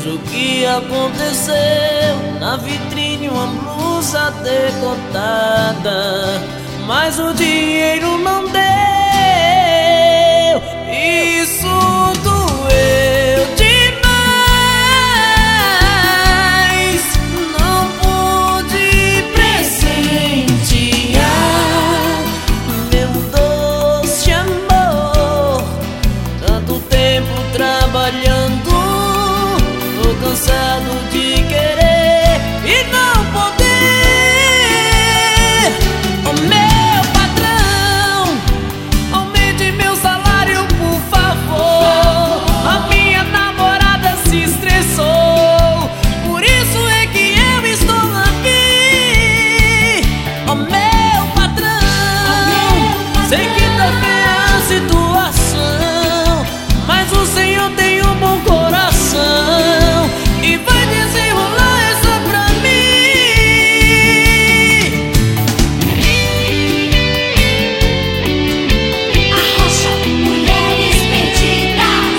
Vejo o que aconteceu. Na vitrine uma blusa decotada, mas o dinheiro não deu. Isso doeu demais. Não pude presentear meu doce amor. Tanto tempo trabalhando, tô cansado de querer e não poder. Oh, meu patrão, aumente meu salário, por favor. A minha namorada se estressou, por isso é que eu estou aqui. Oh, meu patrão, sei que tá feia a situação, mas o Senhor tem um bom coração e vai desenrolar essa pra mim. Arrocha Mulheres Perdidas.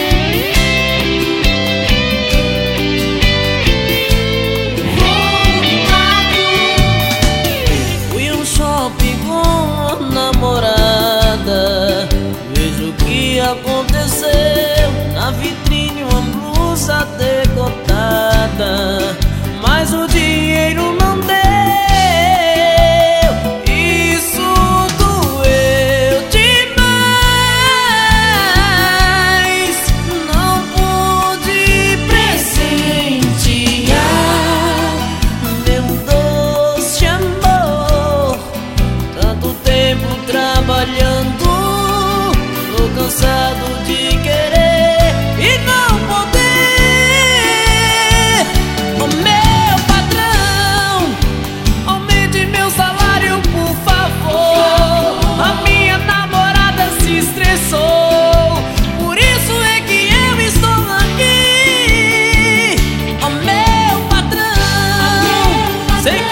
Fui um shopping com a namorada. Vejo o que aconteceu. Na vitrine uma blusa decotada, mas o dinheiro não deu. Isso doeu demais. Não pude presentear meu doce amor. Tanto tempo trabalhando, tô cansado de querer e não poder. Oh, meu patrão, aumente meu salário, por favor. A minha namorada se estressou, por isso é que eu estou aqui. Oh, meu patrão, sei que